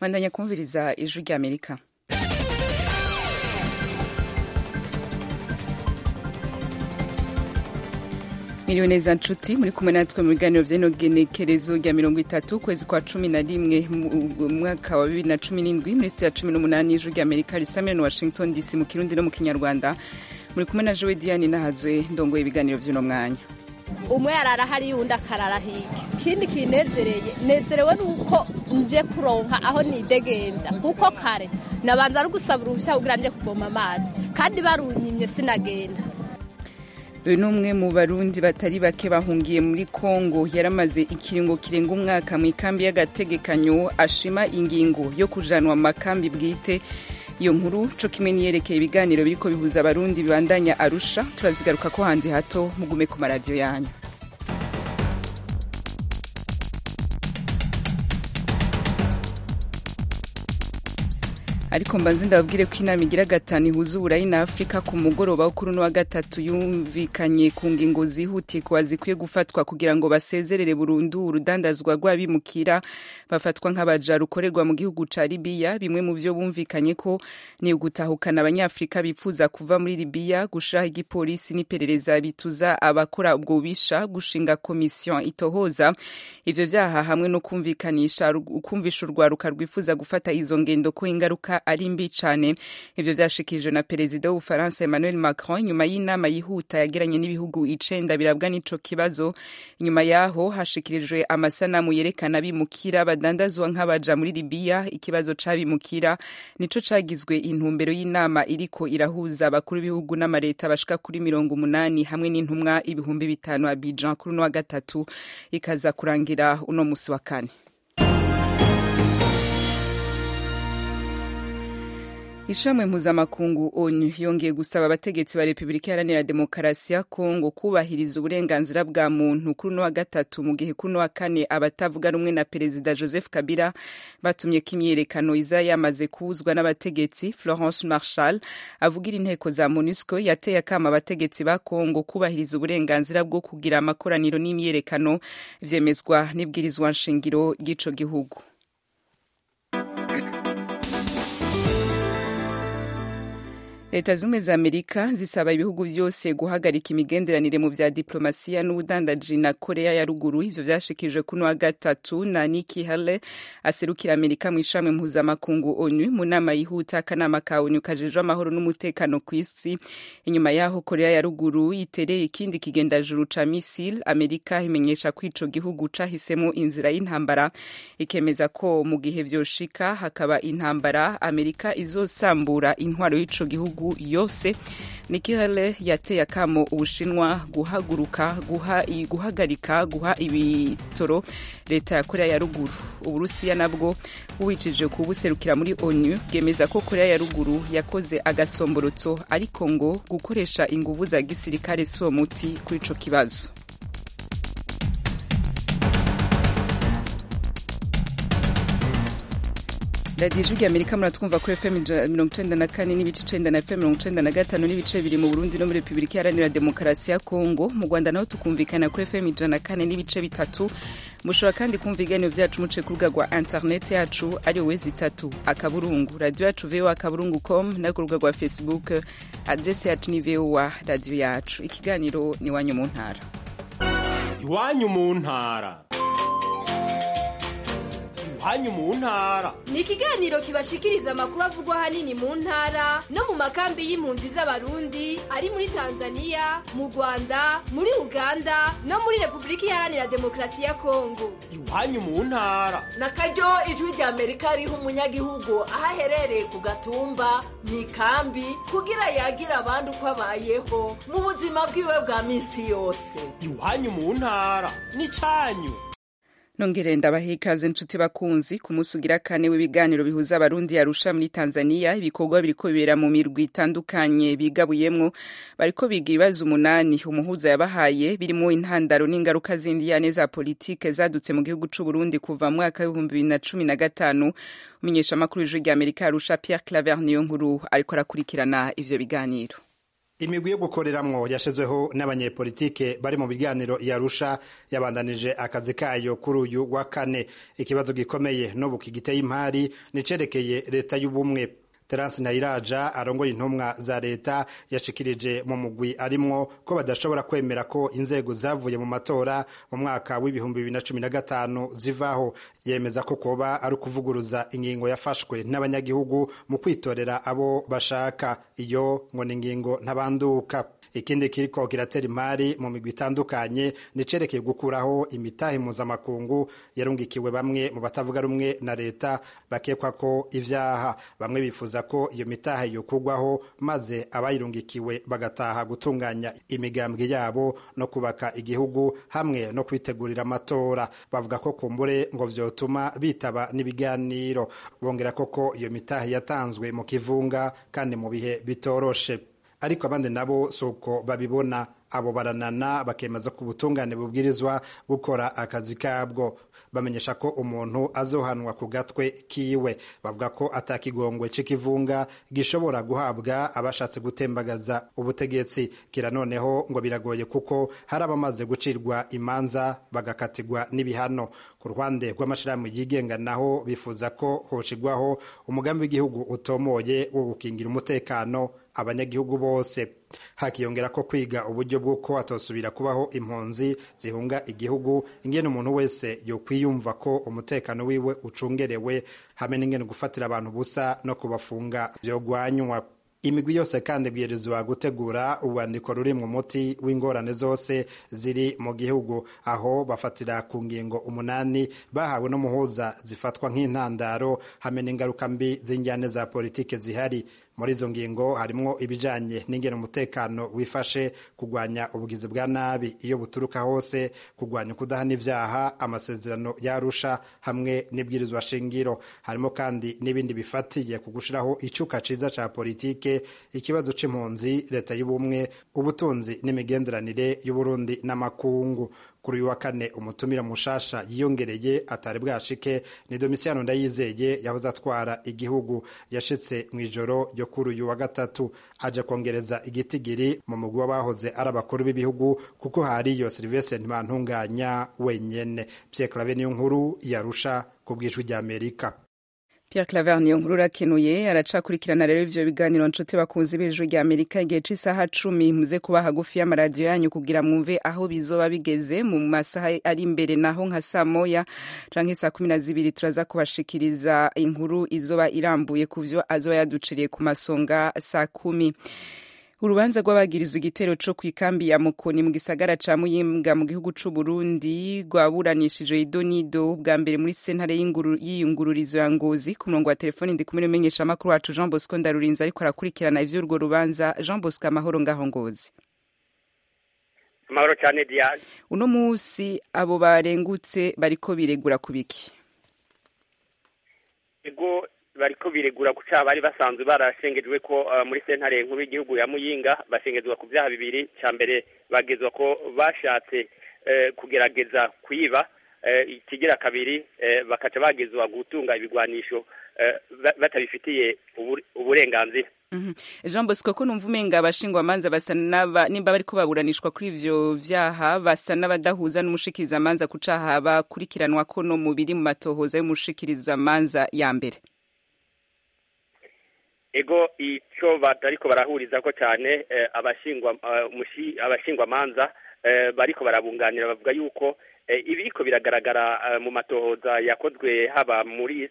Bandanya kumviriza ijwi rya Amerika. Miriwe neza nshuti muri kumwe natwe mu biganiro vy'ino genekerezo rya 30 kwezi kwa 11 mu mwaka wa 2017 muri ya 18 ijwi rya Amerika risamira no Washington DC mu Kirundi no mu Kinyarwanda. Muri kumwe na Joe Diane nahazwe ndongoye ibiganiro vy'uno mwanya. Umwe yarara hari undi akarara hirya. Kindi kinezereye nezerewe nuko nje kuronka aho nidegenza kuko kare nabanza ari gusaba uruhushya kugira nje kuvoma amazi kandi barunyimye sinagenda. Uyu ni umwe mu barundi batari bake bahungiye muri Kongo yaramaze ikiringo kirenga umwaka mu ikambi y'agategekanyo ashima ingingo yo kujanwa mu makambi bwite. Iyo nkuru co kimwe niyerekeye ibiganiro biriko bihuza abarundi bibandanya Arusha turazigaruka ko handi hato mugume ku maradiyo yanyu. Ariko mbanze ndababwire ko inama igira gatanu ihuza Uburayi na Afrika ku mugoroba wo kuri wa gatatu yumvikanye ku ngingo zihutirwa zikwiye gufatwa kugira ngo basezerere burundu urudandazwa rw'abimukira bafatwa nk'abaja rukorerwa mu gihugu ca Libya. Bimwe mu byo bumvikanye ko ni ugutahukana abanyafrika bipfuza kuva muri Libya, gushiraho igipolisi n'iperereza bituza abakora ubwo bubisha, gushinga komisiyo itohoza ivyo vyaha hamwe no kumvisha urwaruka rwifuza gufata izo ngendo ko ingaruka ari mbi cane. Ivyo vyashikirije na perezida w'Ufaransa Emmanuel Macron nyuma y'inama yihuta yagiranye n'ibihugu 9 birabwa n'ico kibazo. Nyuma yaho hashikirijwe amasanamu yerekana bimukira badandazwa nk'abaja muri Libya. Ikibazo c'abimukira nico cagizwe intumbero y'inama iriko irahuza abakuru b'ibihugu n'amareta bashika kuri 80 hamwe n'intumwa 5,000 Abidjan kuri wa gatatu ikaza kurangira uno musi wa kane. Ishamwe mpuzamakungu ONU yongeye gusaba abategetsi ba Repubulika Iharanira Demokarasi ya Kongo kubahiriza uburenganzira bwa muntu kuri wa gatatu mu gihe kuri wa kane abatavuga rumwe na Perezida Joseph Kabila batumye kimyerekano iza yamaze kuuzwa n'abategetsi. Florence Marshall avugira inteko za MONUSCO yateye akama abategetsi ba Kongo kubahiriza uburenganzira bwo kugira amakoraniro n'imyerekano vyemezwa n'ibwirizwa nshingiro ry'ico gihugu. Leta zumwe za Amerika zisaba ibihugu byose guhagarika imigenderanire mu vya diplomasiya n'ubudandaji na Korea ya ruguru. Ivyo vyashikijwe kuno wa gatatu na Nikki Haley aserukira Amerika mu ishamwe mpuzamakungu ONU mu nama yihuta akanama ka ONU kajejwe amahoro n'umutekano kw'isi. Inyuma yaho Korea ya ruguru itereye ikindi kigendajuru ca missile, Amerika imenyesha ko ico gihugu cahisemo inzira y'intambara, ikemeza ko mu gihe vyoshika hakaba intambara Amerika izosambura intwaro y'ico gihugu yose. Nikki Haley yateye akamo Ubushinwa guhagarika guha ibitoro leta ya Korea ya ruguru. Uburusiya nabwo bubicije kubuserukira muri ONU bwemeza ko Korea ya ruguru yakoze agasomborotso ariko ngo gukoresha inguvu za gisirikare so muti kuri ico kibazo. Radio Ijwi Amerika muratwumva kuri FM 94 n'ibice 9 na FM 95 n'ibice biri mu Burundi no muri Repubulika Iharanira Demokarasi ya Kongo. Mu Rwanda naho tukumvikana kuri FM 104 n'ibice 3. Mushobora kandi kumva ibiganiro vyacu muce ku rubuga rwa internet yacu ari www.akaburungu radio yacu voa.akaburungu.com na ku rubuga rwa Facebook adresse yacu ni voa radio yacu. Ikiganiro ni Iwanyu mu ntara. Iwanyu mu ntara. Iwanyu mu ntara ni ikiganiro kibashikiriza amakuru avugwa hanini mu ntara no mu makambi y'impunzi z'abarundi ari muri Tanzania, mu Rwanda, muri Uganda no muri Repubulika Iharanira Demokarasi ya Kongo. Iwanyu mu ntara nakaryo ijwi rya Amerika riha umunyagihugu ahaherereye ku gatumba mu ikambi kugira yagira abandi uko abayeho mu buzima bwiwe bwa minsi yose. Iwanyu mu ntara ni canyu. Nongere ndabahikaze nshuti bakunzi ku munsi ugira kane w'ibiganiro bihuza abarundi Arusha muri Tanzania. Ibikorwa biriko bibera mu mirwi itandukanye bigabuyemwo, bariko biga ibibazo 8 umuhuza yabahaye birimo intandaro n'ingaruka zindi ya neza politike zadutse mu gihugu c'u Burundi kuva mu mwaka wa 2015. Umenyesha makuru y'Ijwi rya Amerika Arusha Pierre Claver niyo nkuru ariko arakurikirana ivyo biganiro. imigwi yo gukoreramwo yashizweho n'abanyepolitike bari mu biganiro yarusha yabandanije akazi kayo kuri uyu wa kane. Ikibazo gikomeye n'ubu kigiteye impari nicerekeye leta y'ubumwe. Terence Ntayiraja arongoye intumwa za leta yashikirije mu mugwi arimwo ko badashobora kwemera ko inzego zavuye mu matora mu mwaka w'2015 zivaho. Yemeza ko koba ari ukuvuguruza ingingo yafashwe n'abanyagihugu mu kwitorera abo bashaka. Iyo ngo ni ingingo ntabanduka. Ikindi kiriko kiratera imari mu migwi itandukanye nicerekeye gukuraho imitahe mpuzamakungu yarungikiwe bamwe mu batavuga rumwe na leta bakekwa ko ivyaha. Bamwe bifuza ko iyo mitahe yokugwaho maze abayirungikiwe bagataha gutunganya imigambwe yabo no kubaka igihugu hamwe no kwitegurira amatora. Bavuga ko kumbure ngo vyotuma bitaba n'ibiganiro. Bongera koko iyo mitahe yatanzwe mu kivunga kandi mu bihe bitoroshe. Ariko abandi nabo suko babibona. Abo baranana bakemeza ko ubutungane bubwirizwa gukora akazi kabwo. Bamenyesha ko umuntu azohanwa ku gatwe kiwe. Bavuga ko atakigongwe c'ikivunga gishobora guhabwa abashatse gutembagaza ubutegetsi. Kira noneho ngo biragoye kuko hari abamaze gucirwa imanza bagakatirwa n'ibihano. Ku ruhande rw'amashirahamwe yigenga naho bifuza ko hoshigwaho umugambi w'igihugu utomoye wo gukingira umutekano abanyagihugu bose. Hakiyongera ko kwiga uburyo bw'uko atosubira kubaho impunzi zihunga igihugu, ingene umuntu wese yo kwiyumva ko umutekano wiwe ucungerewe, hamwe n'ingene gufatira abantu busa no kubafunga vyogwanywa. Imigwi yose kandi bwirizwa gutegura ubwandiko ruri mu muti w'ingorane zose ziri mu gihugu, aho bafatira ku ngingo 8 bahawe n'umuhuza zifatwa nk'intandaro hamwe n'ingaruka mbi z'injyane za politike zihari. Muri izo ngingo harimwo ibijanye n'ingene umutekano wifashe, kugwanya ubugizi bwa nabi iyo buturuka hose, kugwanya kudahana ivyaha, amasezerano yarusha hamwe n'ibwirizwa shingiro. Harimo kandi n'ibindi bifatiye kugushiraho icuka ciza ca politike, ikibazo c'impunzi, leta y'ubumwe, ubutunzi n'imigenderanire y'Uburundi n'amakungu. Kuri uyu wa kane umutumira mushasha yiyongereye atari bwashike ni Domitiano Ndayizeye yahoze atwara igihugu. Yashitse mw'ijoro ryo kuri uyu wa gatatu aje kongereza igitigiri mu mugwi w'abahoze ari abakuru b'ibihugu kuko hariyo Sylvestre Ntibantunganya wenyene. Pierre Claver niyo nkuru yarusha ku bw'ijwi ry'Amerika. Pierre Claver niyo nkuru rakenuye aracakurikirana rero ivyo biganiro nshuti bakunzi b'ijwi ry'Amerika igihe c'isaha 10 muze kuba hagufi y'amaradiyo yanyu kugira mwumve aho bizoba bigeze mu masaha ari imbere, naho nka saa moya canke saa 12 turaza kubashikiriza inkuru izoba irambuye kuvyo azoba yaduciriye ku masonga saa 10. Urubanza rw'abagirizwa igitero co kwikambi ya Mukoni mu gisagara ca Muyinga mu gihugu c'u Burundi rwaburanishijwe idonido bwa mbere muri sentare y'iyungururizo ya Ngozi. Ku murongo wa telefoni ndi kumwe n'umumenyesha makuru wacu Jean Bosco Ndarurinze ariko arakurikirana ivy'urwo rubanza. Jean Bosco, amahoro ngaho Ngozi? Amahoro cyane Diane. Uno musi abo barengutse bariko biregura kubiki? Ego bariko biregura kuca bari basanzwe barashengejwe ko muri sentare nkuru y'igihugu ya Muyinga bashengezwa ku vyaha bibiri. Ca mbere bagezwa ko bashatse kugerageza kwiba, ikigira kabiri bakaca bagezwa gutunga ibigwanisho batabifitiye uburenganzira. Jean Bosco, ko numva umenga abashingwamanza basa nimba bariko baburanishwa kuri ivyo vyaha basa n'abadahuza n'umushikirizamanza ku caha bakurikiranwa ko no mubiri mu matohoza y'umushikirizamanza ya mbere. Ego ico batariko barahuriza ko cyane abashingwamanza bariko barabunganira bavuga yuko ibiriko biragaragara mu matohoza yakozwe haba muri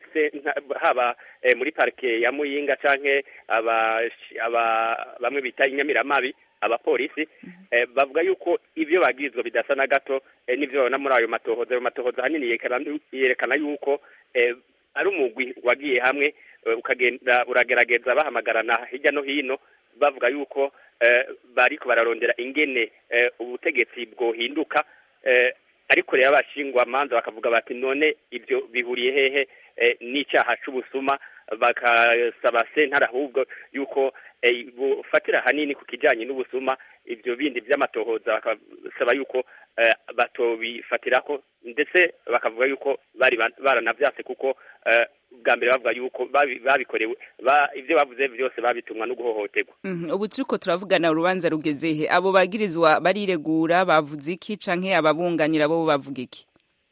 parike ya Muyinga canke bamwe bita inyamiramabi abapolisi bavuga yuko ivyo bagirizwa bidasa na gato n'ivyo babona muri ayo matohoza hanini yerekana yuko ari umugwi wagiye hamwe ukagenda uragerageza bahamagarana hirya no hino bavuga yuko bariko bararondera ingene ubutegetsi bwohinduka, ariko rero abashingwamanza bakavuga bati none ivyo bihuriye hehe n'icyaha c'ubusuma, bakasaba sentare ahubwo yuko bufatira hanini ku kijanye n'ubusuma ivyo bindi vy'amatohoza bakasaba yuko batobifatirako ndetse bakavuga yuko bari baranavyase kuko bwa mbere bavuga yuko babikorewe ivyo bavuze byose babitumwa no guhohoterwa. Ubu turiko turavugana urubanza rugezehe, abo bagirizwa bariregura bavuze iki canke ababunganira bo bavuga iki?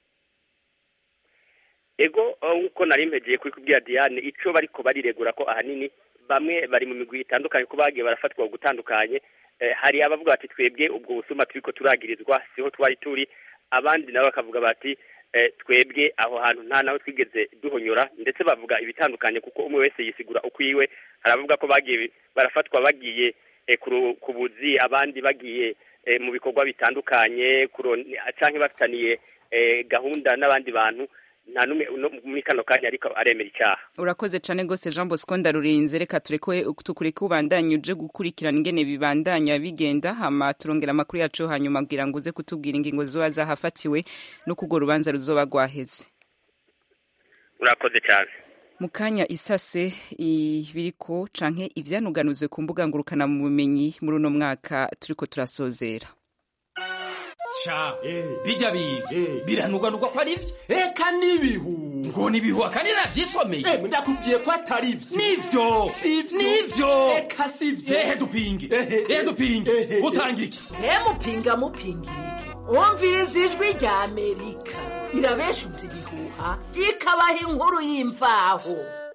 Ego uko nari mpegeye kubwira Diane ico bariko bariregura ko ahanini bamwe bari mu migwi itandukanye ko bagiye barafatwa gutandukanye. Hari abavuga bati twebwe ubwo busuma turiko turagirizwa siho twari turi, abandi nabo bakavuga bati twebwe aho hantu nta naho twigeze duhonyora, ndetse bavuga ibitandukanye kuko umwe wese yisigura ukwiwe. Haravuga ko bagiye barafatwa bagiye ku buzi, abandi bagiye mu bikorwa bitandukanye canke bafitaniye gahunda n'abandi bantu, nta numwe muri kano kanya ariko aremera icyaha. Urakoze cane gose Jean Bosco Ndarurinze, reka tukureke ubandanye uje gukurikirana ingene bibandanya bigenda, hama turongera amakuru yacu hanyuma kugira ngo uze kutubwira ingingo zoba zahafatiwe no kugo rubanza ruzoba rwaheze. Urakoze cyane. Mukanya isase ibiriko canke ivyanuganuzwe ku mbuga ngurukana mu bumenyi muri uno mwaka turiko turasozera. Cha bijya biranuganurwa ko ari ivyo eka nibihu ngo nibihu akandi navyisomeye ndakubwiye ko atari ivyo nivyo eka sivyo dupinge utanga iki mupinga umviriza ijwi rya Amerika irabeshuza ibihuha ikabaha inkuru y'imvaho.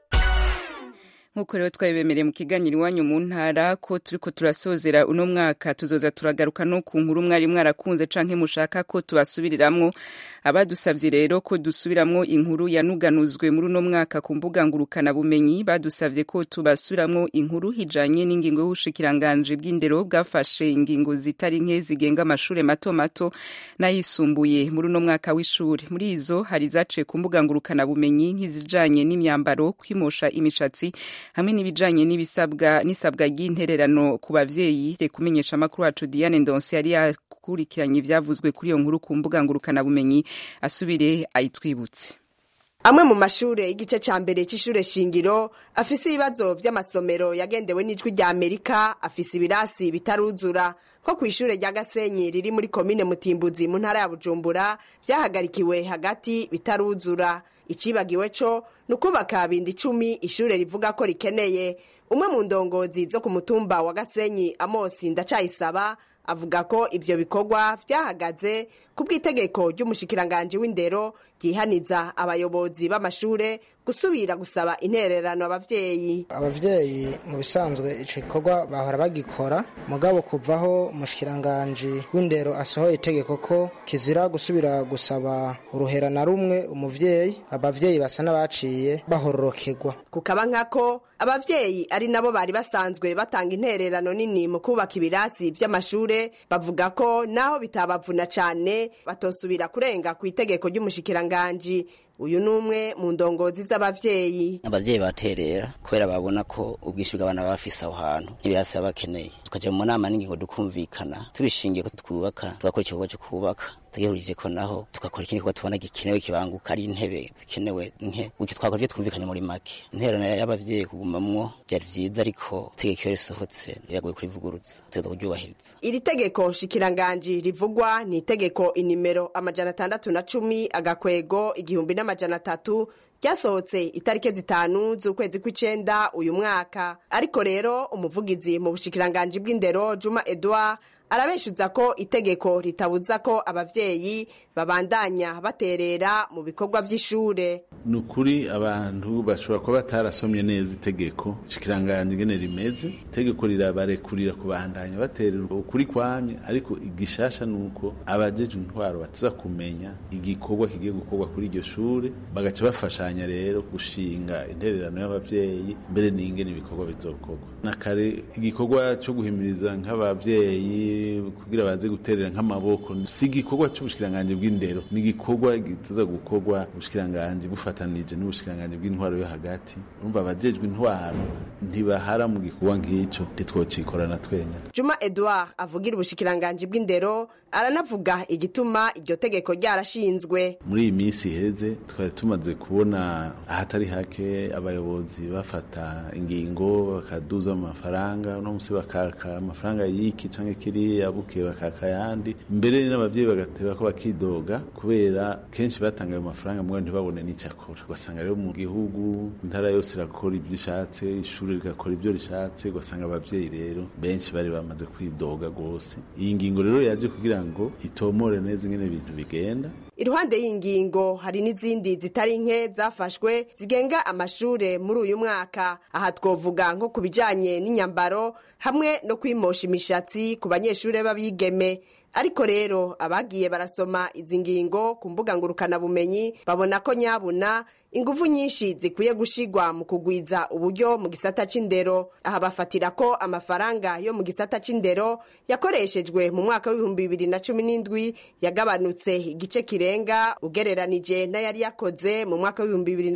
Nkuko rero twabibemereye mu kiganiro iwanyu mu ntara ko turiko turasozera uno mwaka, tuzoza turagaruka no ku nkuru mwari mwarakunze canke mushaka ko tubasubiriramwo. Abadusavye rero ko dusubiramwo inkuru yanuganuzwe muri uno mwaka ku mbuga ngurukana bumenyi, badusavye ko tubasubiramwo inkuru hijanye n'ingingo y'ubushikiranganje bw'indero bwafashe ingingo zitari nke zigenga amashure mato mato n'ayisumbuye muri uno mwaka w'ishure. Muri izo hari zaciye ku mbuga ngurukana bumenyi nk'izijanye n'imyambaro, kwimosha imishatsi hamwe n'ibijanye n'isabwa ry'intererano ku bavyeyi. Reka kumenyesha amakuru wacu Diane Ndonse yari yakurikiranye ivyavuzwe kuri iyo nkuru ku mbuga ngurukana bumenyi, asubire ayitwibutse. Amwe mu mashure y'igice ca mbere c'ishure shingiro afise ibibazo vy'amasomero yagendewe n'ijwi rya Amerika, afise ibirasi bitaruzura ko kw'ishure rya Gasenyi riri muri komine Mutimbuzi mu ntara ya Bujumbura vyahagarikiwe hagati bitaruzura. Icibagiwe co nukubaka bindi 10 ishure rivuga ko rikeneye. Umwe mu ndongozi zo ku mutumba wa Gasenyi Amosi Ndacayisaba avuga ko ivyo bikorwa vyahagaze kubw'itegeko ry'umushikiranganje w'indero ryihaniza abayobozi b'amashure gusubira gusaba intererano abavyeyi mu bisanzwe ico gikorwa bahora bagikora, mugabo kuvaho umushikiranganje w'indero asohoye itegeko ko kizira gusubira gusaba uruhera na rumwe umuvyeyi, abavyeyi basa n'abaciye bahororokerwa. Kukaba nkako abavyeyi ari nabo bari basanzwe batanga intererano nini mu kubaka ibirasi vy'amashure, bavuga ko naho bitabavuna cane batosubira kurenga ku itegeko ry'umushikiranganje. Uyu numwe mu ndongozi z'abavyeyi. Abavyeyi baterera kubera babona ko ubwishi bw'abana bafise aho hantu ibirasi bakeneye, tukaje mu nama n'ingingo dukumvikana tubishingiye ko twubaka tugakora ikikorwa cyo kubaka, tugihurije ko naho tugakora ikindi kikorwa tubona gikenewe kibanguka ari intebe zikenewe nke, gutyo twakora ibyo twumvikanye muri make. Intererano y'abavyeyi kugumamwo byari vyiza, ariko itegeko risohotse riragoye kurivugurutsa, tuza kuryubahiriza. Iri tegeko shikiranganje rivugwa ni itegeko inimero 610 agakwego 1300 ryasohotse itarike 5 z'ukwezi kw'icenda uyu mwaka. Ariko rero umuvugizi mu bushikiranganje bw'indero Juma Edouard arabeshuza ko itegeko ritabuza ko abavyeyi babandanya baterera mu bikorwa vy'ishure. Nukuri abantu bashobora kuba batarasomye neza itegeko shikiranganje ngene rimeze. Itegeko rirabarekurira kubandanya baterera ukuri kwamye, ariko igishasha nuko abajeje intwaro batiza kumenya igikorwa kigiye gukorwa kuri iryo shure, bagaca bafashanya rero gushinga intererano y'abavyeyi mbere n'ingene ibikorwa bizokorwa. Nakare igikorwa cyo guhimiriza nk'abavyeyi kugira baze guterera nk'amaboko si igikorwa cy'ubushikiranganje bw'indero, ni igikorwa gituza gukorwa ubushikiranganje bufatanije n'ubushikiranganje bw'intwaro yo hagati. Urumva abajejwe intwaro ntibahara mu gikorwa nk'ico, ntitwocikorana twenya. Juma Edouard avugira ubushikiranganje bw'indero aranavuga igituma iryo tegeko ryarashinzwe. Muri iyi minsi iheze twari tumaze kubona ahatari hake abayobozi bafata ingingo bakaduza amafaranga no musi bakaka amafaranga yiki canke kiriya buke bakaka yandi mbere n'abavyeyi bagateba ko bakidoga kubera kenshi batanga ayo mafaranga mwe ntibabone n'icakora ugasanga rero mu gihugu intara yose irakora ibyo ishatse ishuri rigakora ibyo rishatse ugasanga abavyeyi rero benshi bari bamaze kwidoga gose iyi ngingo rero yaje kugira ngo itomore neza ingene ibintu bigenda. Iruhande y'ingingo hari n'izindi zitari nke zafashwe zigenga amashure muri uyu mwaka. Aha twovuga nko kubijanye n'inyambaro hamwe no kwimosha imishatsi ku banyeshure b'abigeme. Ariko rero abagiye barasoma izi ngingo ku mbuga ngurukana bumenyi babona ko nyabuna ingufu nyinshi zikwiye gushigwa mu kugwiza uburyo mu gisata c'indero. Aha bafatira ko amafaranga yo mu gisata c'indero yakoreshejwe mu mwaka w'2017 yagabanutse igice kirenga ugereranije n'ayari yakoze mu mwaka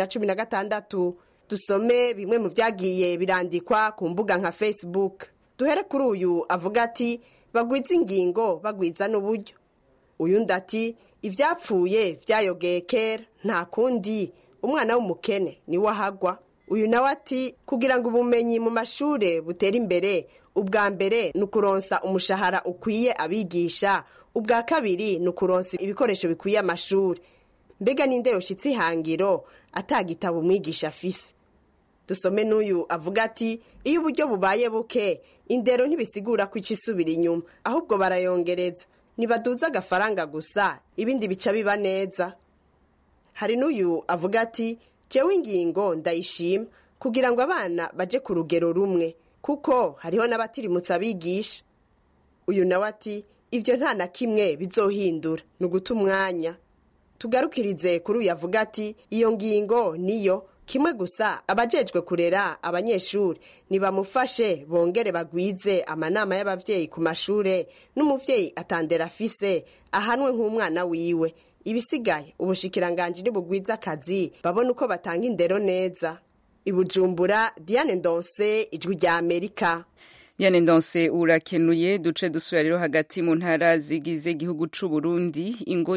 w'2016. Dusome bimwe mu vyagiye birandikwa ku mbuga nka Facebook. Duhere kuri uyu avuga ati bagwiza ingingo bagwiza n'uburyo. Uyundi ati ivyapfuye vyayogeye kera nta kundi umwana w'umukene ni wahagwa. Uyu nawe ati kugira ngo ubumenyi mu mashure butera imbere ubwa mbere nukuronsa umushahara ukwiye abigisha, ubwa kabiri nukuronsa ibikoresho bikwiye amashure. Mbega ninde yoshitse ihangiro atagitabo umwigisha afise. Dusome n'uyu avuga ati iyo uburyo bubaye buke indero ntibisigura ko icisubira inyuma ahubwo barayongereza nibaduza agafaranga gusa ibindi bica biba neza. Hari n'uyu avuga ati jewe ingingo ndayishima kugira ngo abana baje ku rugero rumwe kuko hariho n'abatirimutsa abigisha. Uyu nawe ati ivyo nta na kimwe bizohindura nuguta umwanya. Tugarukirize kuri uyu avuga ati iyo ngingo niyo kimwe gusa abajejwe kurera abanyeshuri nibamufashe bongere bagwize amanama y'abavyeyi ku mashure n'umuvyeyi atandera afise ahanwe nk'umwana wiwe. Ibisigaye ubushikiranganje nibugwiza akazi babona uko batanga indero neza. Ibujumbura, Diane Ndonse, Ijwi rya Amerika. Diane Ndonse urakenuye. Duce dusubira rero hagati mu ntara zigize igihugu c'u Burundi. Ingo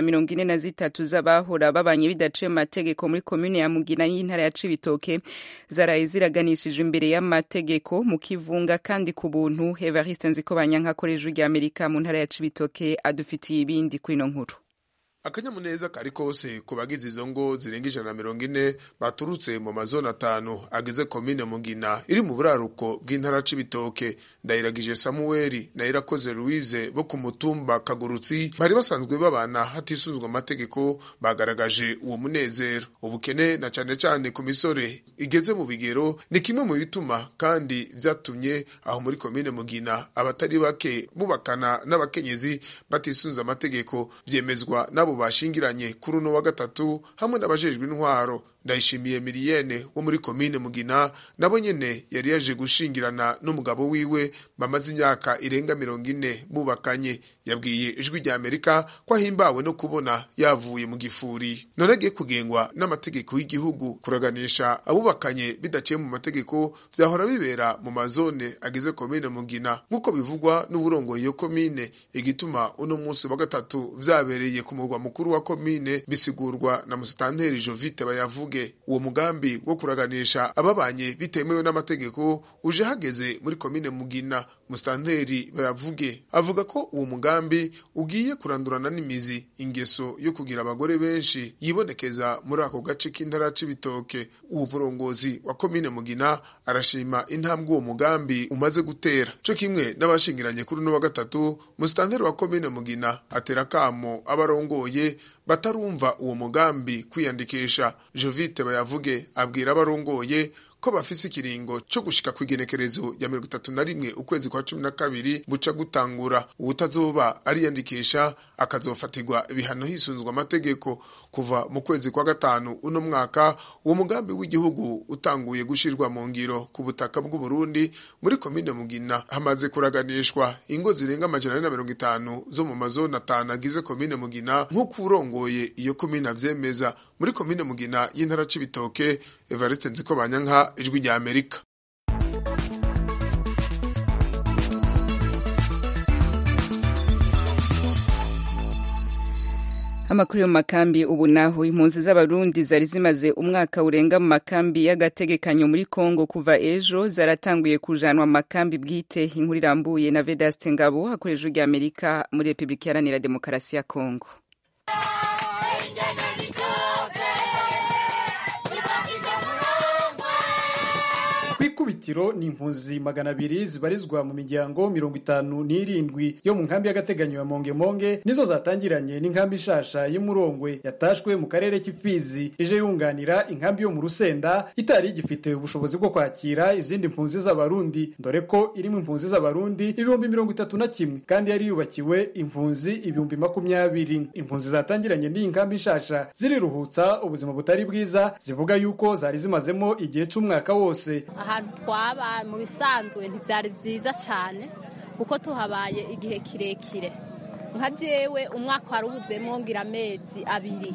143 z'abahora babanye bidaciye mu mategeko muri komune ya Mugina y'intara ya Cibitoke zaraye ziraganishije imbere y'amategeko mu kivunga kandi ku buntu. Evariste Nzikobanyanka akoresha Ijwi rya Amerika mu ntara ya Cibitoke adufitiye ibindi kwino nkuru. Akanyamuneza kari kose ku bagize izo ngo zirenga 140 baturutse mu mazona 5 agize komine Mugina iri mu buraruko bw'intara Cibitoke. Ndayiragije Samuel na Irakoze Louise bo ku mutumba Kagurutsi bari basanzwe babana hatisunzwe amategeko bagaragaje uwo munezero. Ubukene na cane ku misore igeze mu bigero ni kimwe mu bituma kandi vyatumye aho muri komine Mugina abatari bake bubakana n'abakenyezi batisunze amategeko vyemezwa nabo bashingiranye kuri uno wa gatatu hamwe n'abajejwe intwaro. Ndayishimiye Miliyene wo muri komine Mugina nabo nyene yari yaje gushingirana n'umugabo wiwe bamaze imyaka irenga 40 bubakanye. Yabwiye Ijwi rya Amerika ko ahimbawe no kubona yavuye mu gifuri. Nonege kugengwa n'amategeko y'igihugu kuraganisha abubakanye bidaciye mu mategeko vyahora bibera mu mazone agize komine Mugina nkuko bivugwa n'uburongo iyo komine. Igituma uno munsi wa gatatu vyabereye ku murwa mukuru wa komine bisigurwa na Musitanteri Jovite Bayavuge. Uwo mugambi wo kuraganisha ababanye bitemewe n'amategeko uje hageze muri komine Mugina. Musitanteri Bayavuge avuga ko uwo mugambi ugiye kurandurana n'imizi ingeso yo kugira abagore benshi yibonekeza muri ako gace k'intara Cibitoke. Uwo murongozi wa komine Mugina arashima intambwe uwo mugambi umaze gutera. Cyo kimwe n'abashingiranye kuri no wa gatatu, Musitanteri wa komine Mugina atera kamo abarongoye batarumva uwo mugambi kwiyandikisha. Jovite Bayavuge abwira abarongoye ko bafise ikiringo cyo gushika kwigenekerezo ya 31 ukwezi kwa 12 buca gutangura. Ubutazoba ariyandikisha akazofatirwa ibihano hisunzwe amategeko. Kuva mu kwezi kwa gatanu uno mwaka uwo mugambi w'igihugu utanguye gushirwa mu ngiro ku butaka bw'u Burundi. Muri komine Mugina hamaze kuraganishwa ingo zirenga 150 zo mu mazona 5 agize komine Mugina nk'uko urongoye iyo komine avyemeza. Muri komine Mugina y'intara Cibitoke, Evariste Nzikobanyanka, Ijwi rya Amerika. Amakuru yo mu makambi ubu naho impunzi z'abarundi zari zimaze umwaka urenga mu makambi y'agategekanyo muri Kongo kuva ejo zaratanguye kujanwa mu makambi bwite. Inkuru irambuye na Vedaste Ngabo akoresha ijwi Amerika muri Republika Iharanira Demokarasi ya Kongo. Kwikubitiro ni impunzi 200 zibarizwa mu miryango 57 yo mu nkambi y'agateganyo ya Mongemonge nizo zatangiranye n'inkambi shasha y'Umurongwe yatashwe mu karere k'Ifizi ije yunganira inkambi yo mu Rusenda itari gifite ubushobozi bwo kwakira izindi mpunzi z'abarundi, dore ko irimo impunzi z'abarundi 31,000 kandi yari yubakiwe impunzi 20,020. Impunzi zatangiranye n'inkambi shasha ziriruhutsa ubuzima butari bwiza, zivuga yuko zari zimazemo igihe cy'umwaka wose. Ahantu twaba mu bisanzwe ntivyari vyiza cyane kuko tuhabaye igihe kirekire. Nka jewe umwaka warubuzemo ngira amezi 2.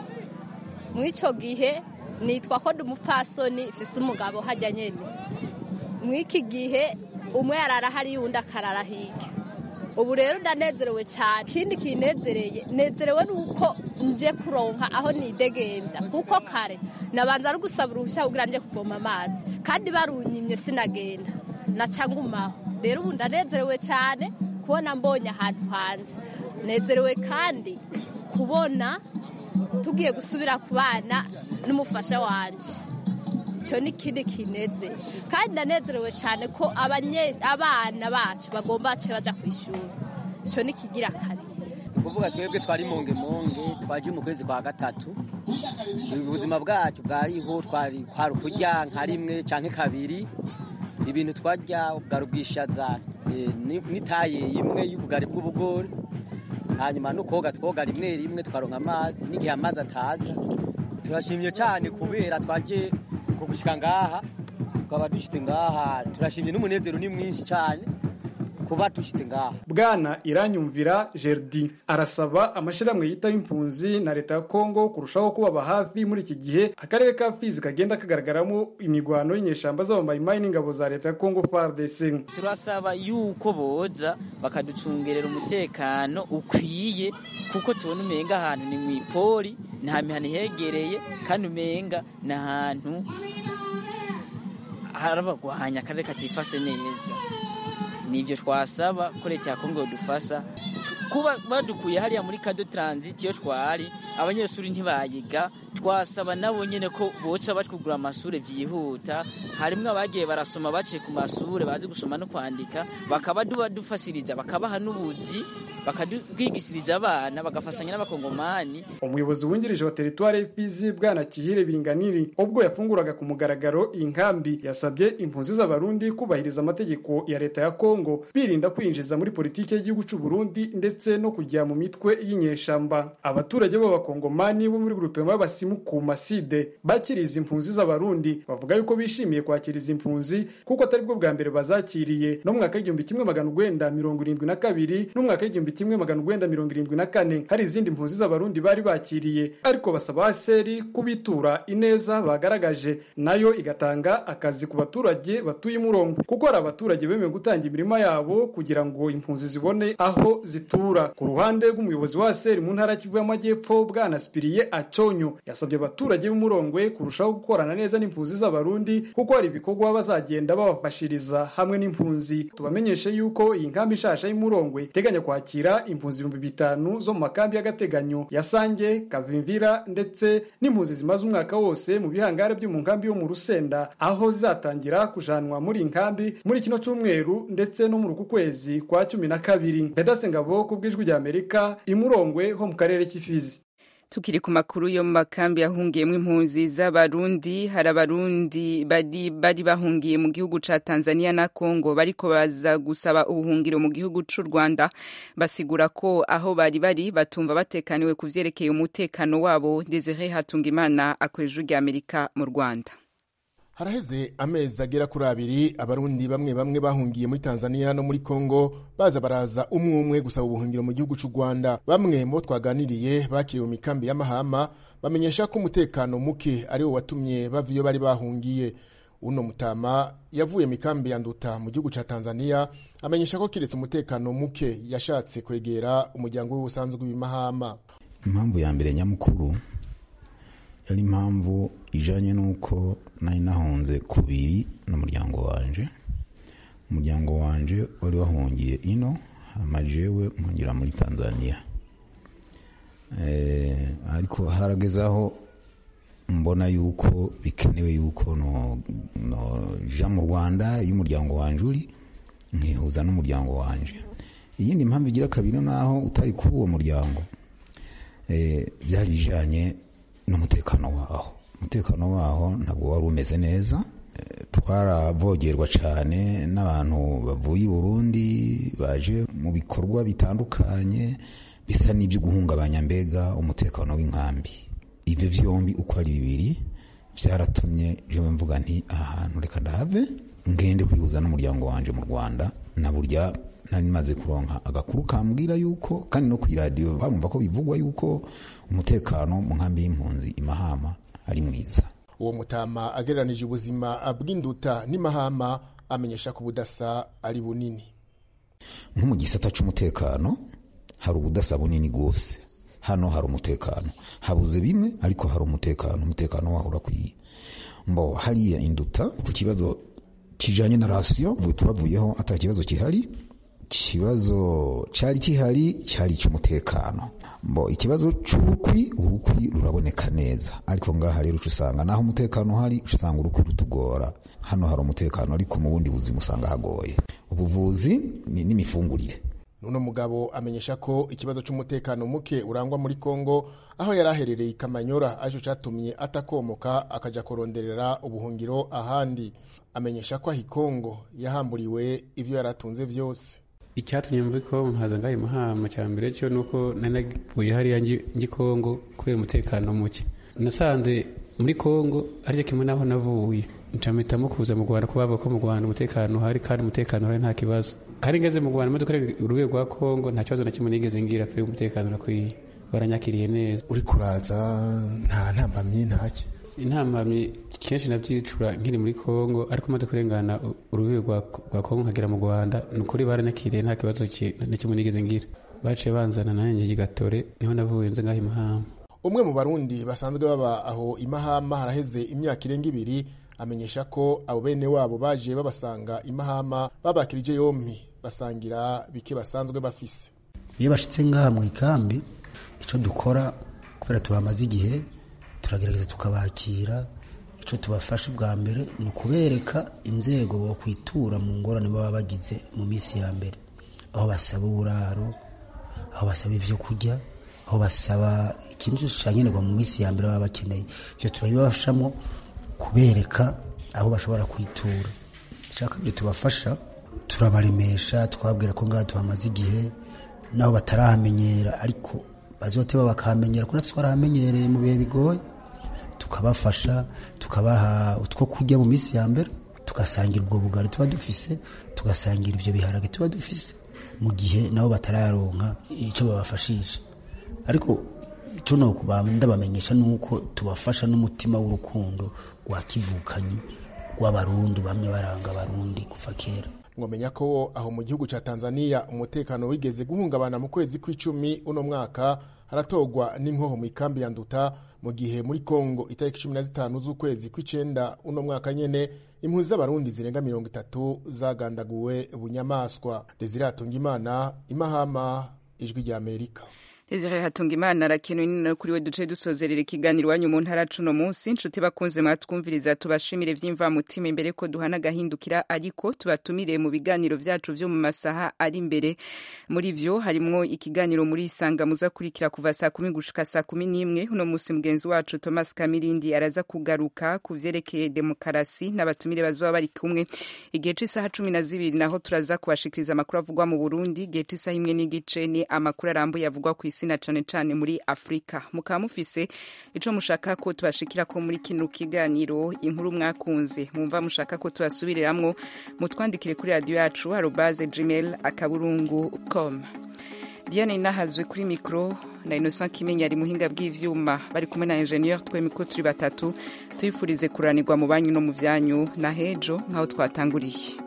Mwico gihe nitwa ko dumupfasoni fise umugabo hajya nyene. Mwiki gihe umwe yarara hari yundi akarara hike. Ubu rero ndanezerewe cyane. Kindi kinezereye nezerewe nuko nje kuronka aho nidegemvya kuko kare nabanza ari gusaba uruhushya kugira nje kuvoma amazi kandi barunyimye sinagenda nacangumaho. Rero ubu ndanezerewe cyane kubona mbonye ahantu hanze. Nezerewe kandi kubona tugiye gusubira kubana n'umufasha wanje. Ico ni kindi kineze kandi ndanezerewe cyane ko abana bacu bagomba baja kwishura. Ico ni kigira kare kuvuga twebwe twari Mongemonge twaje mu kwezi kwa 3. Ubuzima bwacu bwariho twari kurya nka rimwe canke kabiri, ibintu twarya bwarubwishaza nitaye imwe y'ubugari bw'ubugori, hanyuma no koga twoga rimwe twaronka amazi n'igihe amazi ataza. Turashimye cyane kubera twaje gushika ngaha tukaba dushite ngaha, turashimye n'umunezero ni mwinshi cyane kuba dushite ngaha. Bwana Iranyumvira Gerdi arasaba amashiramwe yita impunzi na leta ya Kongo kurushaho kubaba hafi muri iki gihe akarere ka Fizi kagenda kagaragaramo imigwano y'inyeshamba z'abamayimayi n'ingabo za leta ya Kongo FARDC. Turasaba yuko boza bakaducungerera umutekano ukwiye kuko tubona umenga ahantu ni mwipoli nta mihana hegereye kandi umenga n'ahantu harabagwanya akarere katifase neza. Nibyo twasaba ko leta ya Kongo dufasa kuba badukuye hariya muri Kado Transit yo twari abanyeshuri ntibayiga. Twasaba nabo nyene ko boca batwugura amashure vyihuta, harimwe abagiye barasoma bace ku mashure bazi gusoma no kwandika, bakaba dufasiriza bakabaha n'ubuzi bakadwigisiriza abana bagafashanya n'abakongomani. Umuyobozi wungirije wa territoire y'Ifizi Bwana Kihire Binganiri ubwo yafunguraga ku mugaragaro inkambi yasabye impunzi z'abarundi kubahiriza amategeko ya leta ya Kongo, birinda kwinjiza muri politike y'igihugu cy'u Burundi ndetse no kujya mu mitwe y'inyeshamba. Abaturage b'abakongomani bo muri groupe y'abasimu ku Maside bakiriza impunzi z'abarundi bavuga yuko bishimiye kwakiriza impunzi kuko atari bwo bwa mbere bazakiriye no mwaka 1972 no mwaka 1974 hari izindi impunzi z'abarundi bari bakiriye, ariko basaba aseri kubitura ineza bagaragaje nayo igatanga akazi ku baturage batuye Murongo kuko ari abaturage bemeye gutanga imirima yabo kugira ngo impunzi zibone aho zitura. Ku ruhande rw'umuyobozi wa aseri mu ntara Kivu y'Amajyepfo Bwana Spiriye Aconyo yasabye abaturage b'Umurongwe kurushaho gukorana neza n'impunzi z'abarundi kuko hari ibikorwa bazagenda babafashiriza hamwe n'impunzi. Tubamenyeshe yuko iyi nkambi shasha y'Umurongwe teganya kwakira impunzi 5,000 zo mu makambi y'agateganyo ya Sange, Kavimvira ndetse n'impunzi zimaze umwaka wose mu bihangare byo mu nkambi yo mu Rusenda aho zizatangira kujanwa muri inkambi muri kino cyumweru ndetse no muri uku kwezi kwa 12. Vedaste Ngabo ku bw'ijwi rya Amerika Imurongwe ho mu karere k'Ifizi. Tukiri ku makuru yo mu makambi yahungiyemo impunzi z'abarundi, hari abarundi bari bahungiye mu gihugu ca Tanzania na Kongo bariko baza gusaba ubuhungiro mu gihugu c'u Rwanda, basigura ko aho bari batumva batekaniwe kuvyerekeye umutekano wabo. Desire Hatungimana akoresha rya Amerika mu Rwanda. Haraheze amezi agera kuri 2 abarundi bamwe bahungiye muri Tanzania no muri Kongo baza baraza umwe gusaba ubuhungiro mu gihugu c'u Rwanda. Bamwe mu twaganiriye bakiriwe mu mikambi ya Mahama bamenyesha ko umutekano muke ari wo watumye baviyo bari bahungiye. Uno mutama yavuye mikambi ya Nduta mu gihugu ca Tanzania amenyesha ko kiretse umutekano muke yashatse kwegera umuryango w'ubusanzwe w'Imahama. impamvu ya mbere nyamukuru yari impamvu ijanye n'uko nari nahunze kubiri n'umuryango wanje. Umuryango wanje wari wahungiye ino, hama jewe mpungera muri Tanzania. Ariko haragezaho mbona yuko bikenewe yuko no ja mu Rwanda y'umuryango wanje uri nkihuza n'umuryango wanje. Iyindi mpamvu igira kabiri naho utari kuri uwo muryango byari bijanye n'umutekano waho. Umutekano waho ntabwo wari umeze neza. Twaravogerwa cyane n'abantu bavuye i Burundi baje mu bikorwa bitandukanye bisa n'ibyo guhungabanya mbega umutekano w'inkambi. Ibyo vyombi uko ari bibiri byaratumye jewe mvuga nti ahantu reka ndahave ngende kwihuza n'umuryango wanje mu Rwanda. Na burya nari maze kuronka agakuru kambwira yuko kandi no kuri radio barumva ko bivugwa yuko umutekano mu nkambi y'impunzi imahama ari mwiza. Uwo mutama agereranije ubuzima bw'induta n'imahama amenyesha ko ubudasa ari bunini. Nko mu gisata c'umutekano hari ubudasa bunini gose. Hano hari umutekano, habuze bimwe ariko hari umutekano waho urakwiye. Mbo hariya induta ku kibazo kijanye na ratio tubavuyeho ata kibazo kihari. Kibazo cyari kihari cyari cy'umutekano. Mbo ikibazo c'urukwi ruraboneka neza, ariko ngaha rero usanga naho umutekano hari usanga urukwi rutugora. Hano hari umutekano ariko mu bundi buzima usanga hagoye. Ubuvuzi n'imifungurire. Nuno mugabo amenyesha ko ikibazo c'umutekano muke urangwa muri Kongo aho yaraherereye Kamanyora aje catumye atakomoka akaja koronderera ubuhungiro ahandi. Amenyesha ko Kongo yahamburiwe ivyo yaratunze vyose. Icyatumye muri Kongo haza ngaye Mahama cyambere cyo nuko nanaguye hari ngi Kongo kubera umutekano muke. Nasanze muri Kongo ari kimwe naho navuye. Ncamita kuza mu Rwanda kubaba ko mu Rwanda umutekano hari kandi umutekano hari nta kibazo. Kandi ngeze mu Rwanda maze kurega uruwe rwa Kongo nta kibazo na kimwe nigeze ngira pe umutekano nakwiye. Baranyakiriye neza. Uri kuraza nta ntambamye ntaki. Intambamye kenshi nabyicura nkiri muri Kongo ariko maze kurengana uruwe rwa Kongo nkagera mu Rwanda nukuri baranyakiriye nta kibazo na kimwe nigeze ngira. Baciye banzana nanjye gigatore niho navuye nze ngaho Imahama. Umwe mu barundi basanzwe baba aho Imahama haraheze imyaka irenga 2 amenyesha ko abo bene wabo baje babasanga Imahama babakirije yompi basangira bike basanzwe bafise. Iyo bashitse ngaha mu ikambi ico dukora kubera tubamaze igihe turagerageza tukabakira. Ico tubafasha bwa mbere ni kubereka inzego bo kwitura mu ngorane baba bagize mu misi ya mbere, aho basaba uburaro, aho basaba ivyo kurya, aho basaba ikintu cyanyerwa mu misi ya mbere baba bakeneye. Ivyo turabibafashamo kubereka aho bashobora kwitura. Ishaka byo tubafasha turabaremesha twabwira ko ngaha tuhamaze igihe naho batarahamenyera ariko bazoteba bakahamenyera kuko twarahamenyereye mu bihe bigoye. Tukabafasha tukabaha utwo kurya mu misi ya mbere, tugasangira ubwo bugari tuba dufise, tugasangira ivyo biharage tuba dufise mu gihe nabo batararonka ico babafashisha. Ariko ico no kubanda bamenyesha nuko tubafasha n'umutima w'urukundo rwa kivukanyi rw'abarundi bamwe baranga abarundi kuva kera. Ngomenya ko aho mu gihugu ca Tanzania umutekano wigeze guhungabana mu kwezi kw'icumi uno mwaka haratogwa n'inkoho mu ikambi ya Nduta, mu gihe muri Kongo itariki 15 z'ukwezi kw'icenda uno mwaka nyene impunzi z'abarundi zirenga 30 zagandaguwe bunyamaswa. Desire Hatungimana, Imahama, Ijwi rya Amerika. Desire Hatungimana arakenuye nino kuri we duce dusozerera ikiganiro wanyu mu ntara cuno munsi. Nshuti bakunze mwatwumviriza tubashimire vy'imva mutima imbere ko duhana gahindukira, ariko tubatumire mu biganiro vyacu vyo mu masaha ari imbere. Muri vyo harimwo ikiganiro muri Isanga muza kurikira kuva saa 10 gushika saa 11. Uno munsi mugenzi wacu Thomas Kamirindi araza kugaruka kuvyerekeye demokarasi n'abatumire bazoba bari kumwe. Igihe c'isaha 12 naho turaza kubashikiriza amakuru avugwa mu Burundi. Igihe c'isaha 1 n'igice ni amakuru arambuye avugwa ku isi na cane muri Afrika. Mukaba mufise ico mushaka ko tubashikira ko muri kino kiganiro, inkuru mwakunze mumva mushaka ko tubasubiriramwo, mutwandikire kuri radio yacu @gmail.com. Diane Nahazwe kuri mikro na Innocent Kimenya ari muhinga bw'ivyuma, bari kumwe na ingenieur twemiko turi batatu. Tuyifurize kuranirwa mu banyu no mu vyanyu na hejo nkaho twatanguriye.